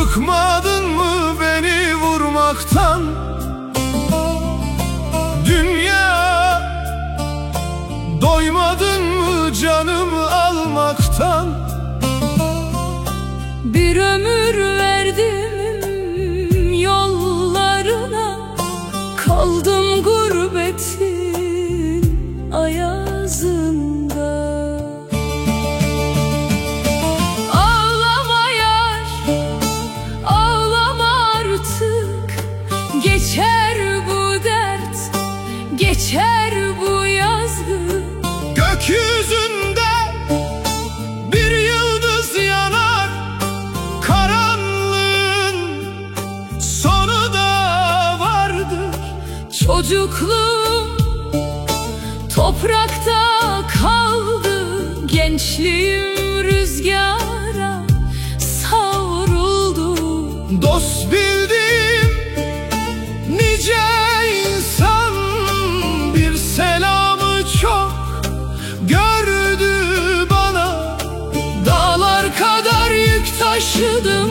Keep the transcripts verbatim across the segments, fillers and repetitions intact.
Bıkmadın mı beni vurmaktan? Dünya, doymadın mı canımı almaktan? Bir ömür verdim yollarına, kaldım gurbetin ayazında. Ağlama yar, ağlama artık. Geçer bu dert, geçer bu yazgı. Gökyüzünde bir yıldız yanar, karanlığın sonu da vardır. Çocukluğum toprakta kaldı, gençliğim rüzgara savruldu. Dost bildiğim nice insan bir selamı çok gördü bana. Dağlar kadar yük taşıdım,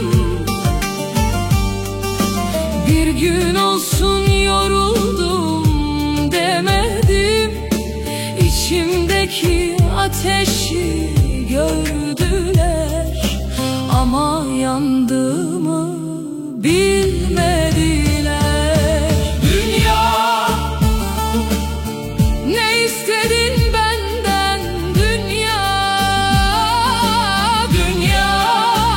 bir gün olsun yoruldum demedim. İçimdeki ateşi gördüler ama yandığımı bilmediler. Dünya, ne istedin benden dünya? Dünya,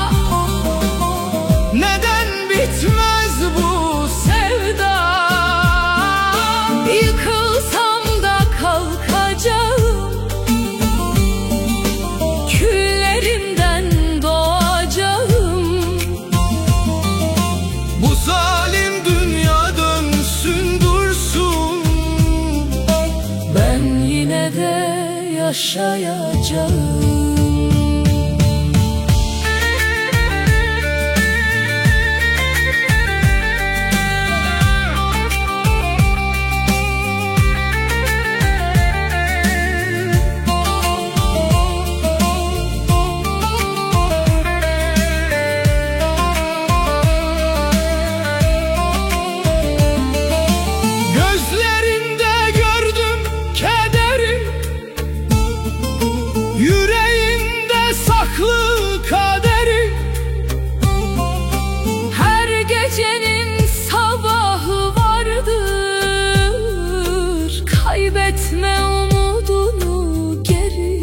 neden bitmez bu sevda? yıkılsam da kalkacağım, küllerimden doğacağım. Bu zalim dünya dönsün dursun, Ben yine de yaşayacağım. gözlerinde gördüm kederi, yüreğinde saklı kaderi. Her gecenin sabahı vardır, kaybetme umudunu geri.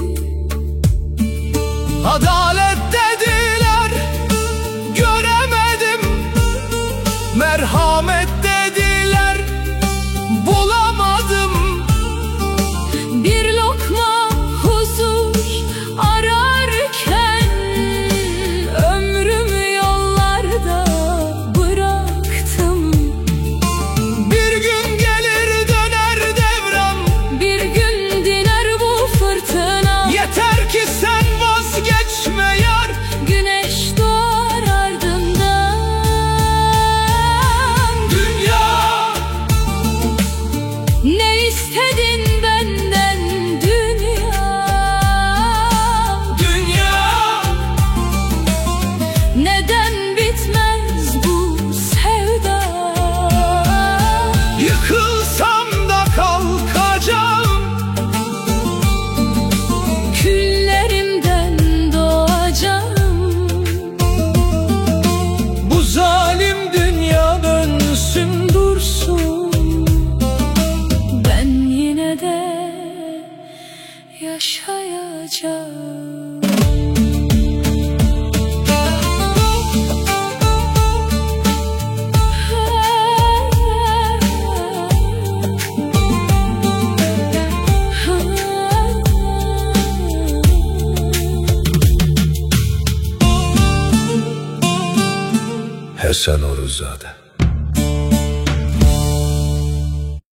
Adalet dediler, göremedim. Merhamet dediler, bulamadım. Bir lokma huzur ararken ömrümü yollarda bıraktım. Bir gün gelir döner devran, Bir gün diner bu fırtına. yeter ki sen vazgeçme yar. Güneş doğar ardından. Dünya, Ne istedin benden dünya? dünya, Neden bitmez bu sevda? yıkılsam da kalkacağım. Küllerimden doğacağım. Bu zalim dünya dönsün dursun, Ben yine de yaşayacağım. Hasan Oruzade.